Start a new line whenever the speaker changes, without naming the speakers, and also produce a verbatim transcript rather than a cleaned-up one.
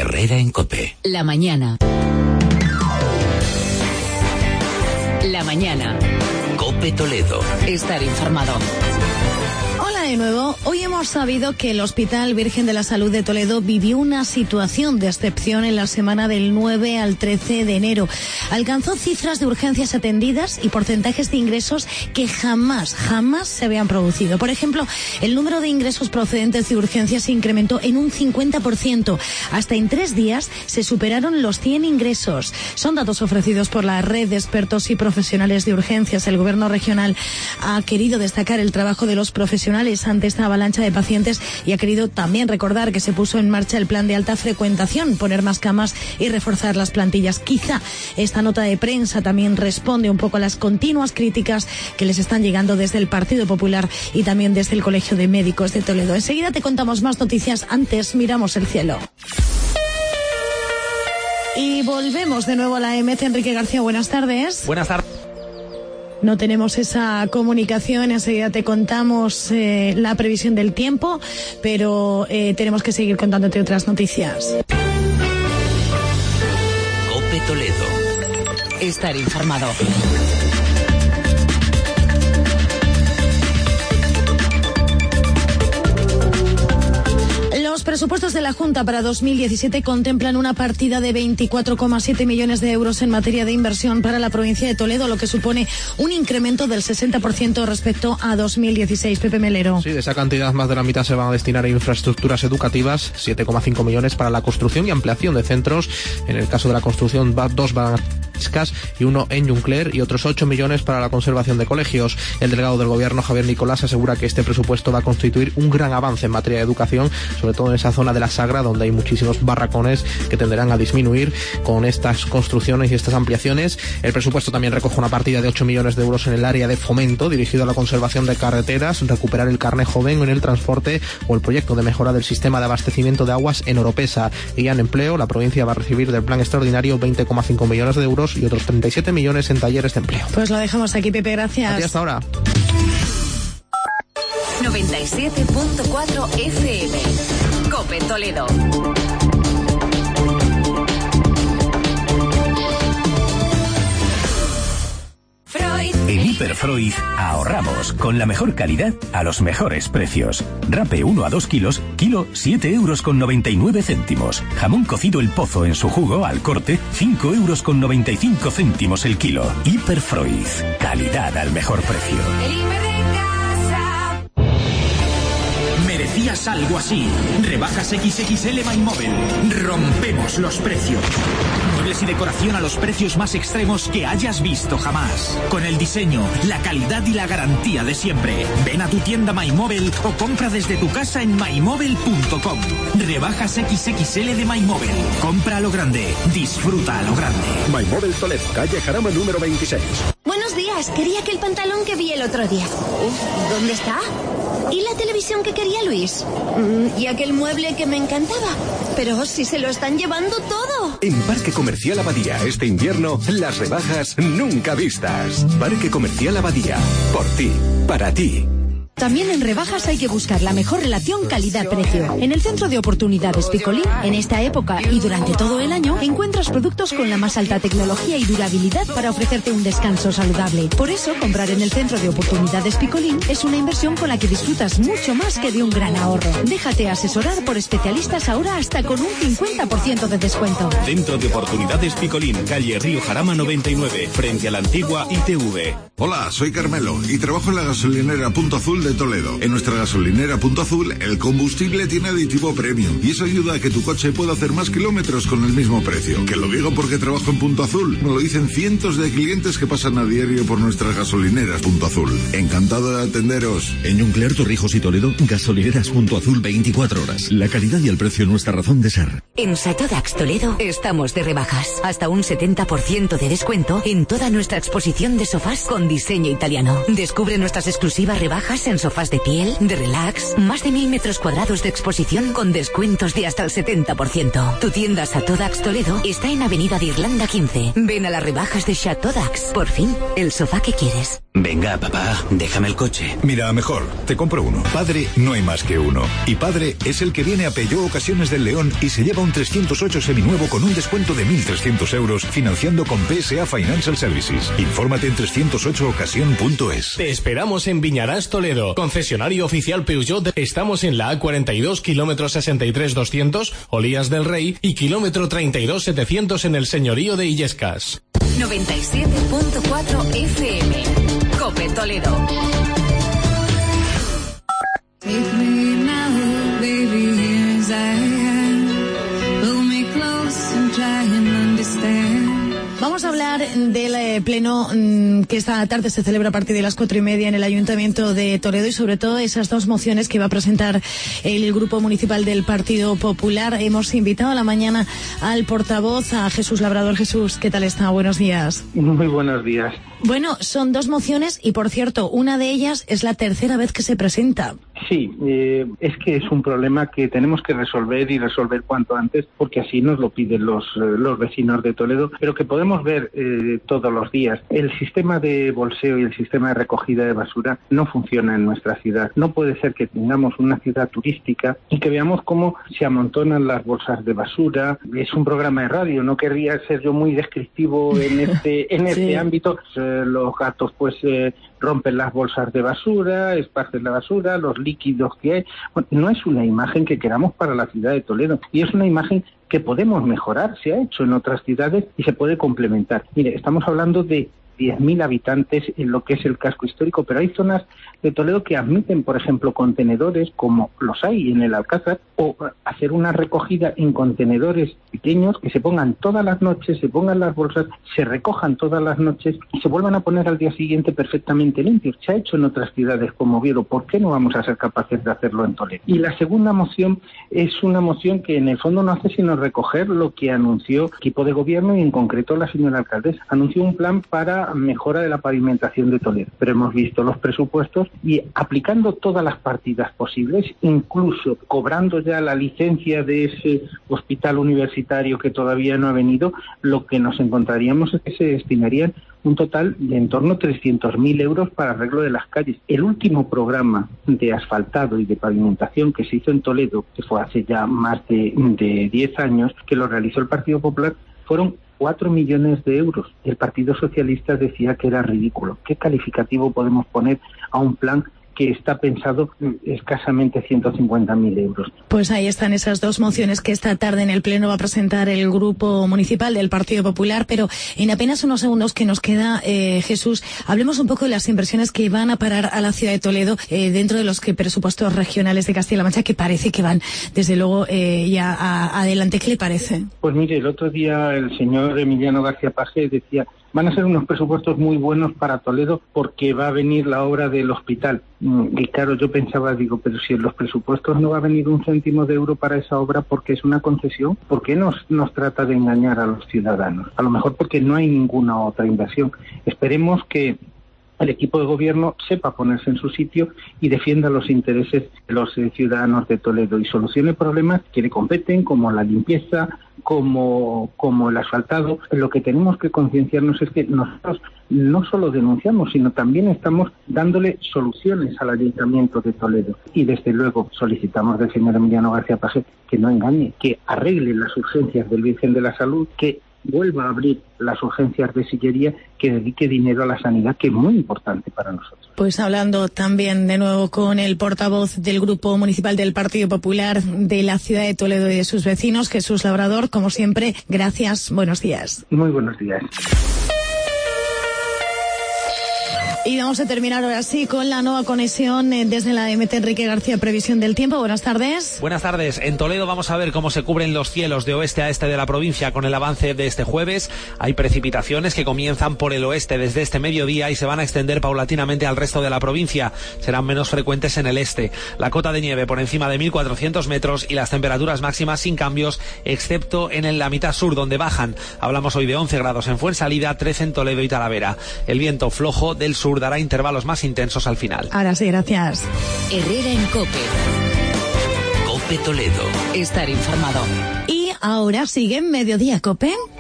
Herrera en COPE.
La mañana. La mañana.
COPE Toledo.
Estar informado.
De nuevo, hoy hemos sabido que el Hospital Virgen de la Salud de Toledo vivió una situación de excepción en la semana del nueve al trece de enero. Alcanzó cifras de urgencias atendidas y porcentajes de ingresos que jamás, jamás se habían producido. Por ejemplo, el número de ingresos procedentes de urgencias se incrementó en un cincuenta por ciento. Hasta en tres días se superaron los cien ingresos. Son datos ofrecidos por la red de expertos y profesionales de urgencias. El Gobierno regional ha querido destacar el trabajo de los profesionales ante esta avalancha de pacientes y ha querido también recordar que se puso en marcha el plan de alta frecuentación, poner más camas y reforzar las plantillas. Quizá esta nota de prensa también responde un poco a las continuas críticas que les están llegando desde el Partido Popular y también desde el Colegio de Médicos de Toledo. Enseguida te contamos más noticias, antes miramos el cielo. Y volvemos de nuevo a la E M E T. Enrique García, buenas tardes.
Buenas tardes.
No tenemos esa comunicación, enseguida te contamos eh, la previsión del tiempo, pero eh, tenemos que seguir contándote otras noticias.
COPE Toledo.
Estar informado.
Los presupuestos de la Junta para dos mil diecisiete contemplan una partida de veinticuatro coma siete millones de euros en materia de inversión para la provincia de Toledo, lo que supone un incremento del sesenta por ciento respecto a dos mil dieciséis. Pepe Melero.
Sí, de esa cantidad más de la mitad se van a destinar a infraestructuras educativas, siete coma cinco millones para la construcción y ampliación de centros. En el caso de la construcción, dos van a y uno en Juncler, y otros ocho millones para la conservación de colegios. El delegado del Gobierno, Javier Nicolás, asegura que este presupuesto va a constituir un gran avance en materia de educación, sobre todo en esa zona de la Sagra, donde hay muchísimos barracones que tenderán a disminuir con estas construcciones y estas ampliaciones. El presupuesto también recoge una partida de ocho millones de euros en el área de fomento, dirigido a la conservación de carreteras, recuperar el carné joven en el transporte o el proyecto de mejora del sistema de abastecimiento de aguas en Oropesa. Y en empleo, la provincia va a recibir del plan extraordinario veinte coma cinco millones de euros y otros treinta y siete millones en talleres de empleo.
Pues lo dejamos aquí, Pepe, gracias.
A ti hasta ahora.
noventa y siete punto cuatro F M. COPE Toledo.
En Hiperfreud ahorramos con la mejor calidad a los mejores precios. Rape uno a dos kilos, kilo siete euros con noventa y nueve céntimos. Jamón cocido El Pozo en su jugo al corte, cinco euros con noventa y cinco céntimos el kilo. Hiperfreud, calidad al mejor precio.
El hiper de casa. Merecías algo así. Rebajas equis equis ele MyMobile. Rompemos los precios. Muebles y decoración a los precios más extremos que hayas visto jamás. Con el diseño, la calidad y la garantía de siempre. Ven a tu tienda MyMobile o compra desde tu casa en my mobile punto com. Rebajas equis equis ele de MyMobile. Compra a lo grande. Disfruta a lo grande.
MyMobile Toledo, calle Jarama número veintiséis.
Buenos días, quería aquel pantalón que vi el otro día. ¿Dónde está? ¿Y la televisión que quería Luis? ¿Y aquel mueble que me encantaba? Pero si se lo están llevando todo.
En Parque Comercial Abadía, este invierno, las rebajas nunca vistas. Parque Comercial Abadía, por ti, para ti.
También en rebajas hay que buscar la mejor relación calidad-precio. En el Centro de Oportunidades Picolín, en esta época y durante todo el año, encuentras productos con la más alta tecnología y durabilidad para ofrecerte un descanso saludable. Por eso, comprar en el Centro de Oportunidades Picolín es una inversión con la que disfrutas mucho más que de un gran ahorro. Déjate asesorar por especialistas ahora hasta con un cincuenta por ciento de descuento.
Centro de Oportunidades Picolín, calle Río Jarama noventa y nueve, frente a la antigua I T V.
Hola, soy Carmelo y trabajo en la gasolinera Punto Azul de Toledo. En nuestra gasolinera Punto Azul, el combustible tiene aditivo premium y eso ayuda a que tu coche pueda hacer más kilómetros con el mismo precio. Que lo digo porque trabajo en Punto Azul. Me lo dicen cientos de clientes que pasan a diario por nuestras gasolineras Punto Azul. Encantado de atenderos.
En Juncler, Torrijos y Toledo, gasolineras Punto Azul veinticuatro horas. La calidad y el precio nuestra razón de ser.
En Satodax Toledo estamos de rebajas. Hasta un setenta por ciento de descuento en toda nuestra exposición de sofás con diseño italiano. Descubre nuestras exclusivas rebajas en en sofás de piel, de relax, más de mil metros cuadrados de exposición con descuentos de hasta el setenta por ciento. Tu tienda Chateau Dax Toledo está en Avenida de Irlanda quince. Ven a las rebajas de Chateau Dax. Por fin, el sofá que quieres.
Venga, papá, déjame el coche.
Mira, mejor, te compro uno. Padre, no hay más que uno. Y padre es el que viene a Peugeot Ocasiones del León y se lleva un trescientos ocho seminuevo con un descuento de mil trescientos euros financiando con P S A Financial Services. Infórmate en trescientos ocho ocasión punto es.
Te esperamos en Viñarás, Toledo. Concesionario oficial Peugeot. Estamos en la A cuarenta y dos, kilómetro sesenta y tres doscientos, Olías del Rey, y kilómetro treinta y dos setecientos en el Señorío de Illescas.
noventa y siete punto cuatro F M. COPE Toledo.
Vamos a hablar del eh, pleno mmm, que esta tarde se celebra a partir de las cuatro y media en el Ayuntamiento de Toledo y sobre todo esas dos mociones que va a presentar el Grupo Municipal del Partido Popular. Hemos invitado a la mañana al portavoz, a Jesús Labrador. Jesús, ¿qué tal está? Buenos días.
Muy buenos días.
Bueno, son dos mociones y, por cierto, una de ellas es la tercera vez que se presenta.
Sí, eh, es que es un problema que tenemos que resolver y resolver cuanto antes, porque así nos lo piden los, eh, los vecinos de Toledo, pero que podemos ver eh, todos los días. El sistema de bolseo y el sistema de recogida de basura no funciona en nuestra ciudad. No puede ser que tengamos una ciudad turística y que veamos cómo se amontonan las bolsas de basura. Es un programa de radio, no querría ser yo muy descriptivo en este, en este sí. ámbito. Eh, los gatos pues eh, rompen las bolsas de basura, esparcen la basura, los líquidos que hay. Bueno, no es una imagen que queramos para la ciudad de Toledo y es una imagen que podemos mejorar, se ha hecho en otras ciudades y se puede complementar. Mire, estamos hablando de diez mil habitantes en lo que es el casco histórico, pero hay zonas de Toledo que admiten, por ejemplo, contenedores, como los hay en el Alcázar, o hacer una recogida en contenedores pequeños que se pongan todas las noches, se pongan las bolsas, se recojan todas las noches y se vuelvan a poner al día siguiente perfectamente limpios. Se ha hecho en otras ciudades como Oviedo, ¿por qué no vamos a ser capaces de hacerlo en Toledo? Y la segunda moción es una moción que en el fondo no hace sino recoger lo que anunció el equipo de gobierno y en concreto la señora alcaldesa. Anunció un plan para mejora de la pavimentación de Toledo, pero hemos visto los presupuestos y aplicando todas las partidas posibles, incluso cobrando ya la licencia de ese hospital universitario que todavía no ha venido, lo que nos encontraríamos es que se destinarían un total de en torno a trescientos mil euros para arreglo de las calles. El último programa de asfaltado y de pavimentación que se hizo en Toledo, que fue hace ya más de, de diez años, que lo realizó el Partido Popular, fueron cuatro millones de euros. El Partido Socialista decía que era ridículo. ¿Qué calificativo podemos poner a un plan que está pensado escasamente ciento cincuenta mil euros?
Pues ahí están esas dos mociones que esta tarde en el Pleno va a presentar el Grupo Municipal del Partido Popular, pero en apenas unos segundos que nos queda, eh, Jesús, hablemos un poco de las inversiones que van a parar a la ciudad de Toledo eh, dentro de los que presupuestos regionales de Castilla-La Mancha, que parece que van, desde luego, eh, ya a, adelante. ¿Qué le parece?
Pues mire, el otro día el señor Emiliano García Paje decía: van a ser unos presupuestos muy buenos para Toledo porque va a venir la obra del hospital. Y claro, yo pensaba, digo, pero si en los presupuestos no va a venir un céntimo de euro para esa obra porque es una concesión, ¿por qué nos, nos trata de engañar a los ciudadanos? A lo mejor porque no hay ninguna otra inversión. Esperemos que el equipo de gobierno sepa ponerse en su sitio y defienda los intereses de los eh, ciudadanos de Toledo y solucione problemas que le competen, como la limpieza, como, como el asfaltado. Lo que tenemos que concienciarnos es que nosotros no solo denunciamos, sino también estamos dándole soluciones al Ayuntamiento de Toledo. Y desde luego solicitamos del señor Emiliano García Paje que no engañe, que arregle las urgencias del Virgen de la Salud, que vuelva a abrir las urgencias de sillería, que dedique dinero a la sanidad, que es muy importante para nosotros.
Pues hablando también de nuevo con el portavoz del Grupo Municipal del Partido Popular de la ciudad de Toledo y de sus vecinos, Jesús Labrador, como siempre, gracias, buenos días.
Muy buenos días.
Y vamos a terminar ahora sí con la nueva conexión desde la M T Enrique García, previsión del tiempo. Buenas tardes.
Buenas tardes. En Toledo vamos a ver cómo se cubren los cielos de oeste a este de la provincia con el avance de este jueves. Hay precipitaciones que comienzan por el oeste desde este mediodía y se van a extender paulatinamente al resto de la provincia. Serán menos frecuentes en el este. La cota de nieve por encima de mil cuatrocientos metros y las temperaturas máximas sin cambios, excepto en la mitad sur donde bajan. Hablamos hoy de once grados en Fuensalida, trece en Toledo y Talavera. El viento flojo del sur sur dará intervalos más intensos al final.
Ahora sí, gracias.
Herrera en COPE.
COPE Toledo.
Estar informado.
Y ahora sigue Mediodía COPE.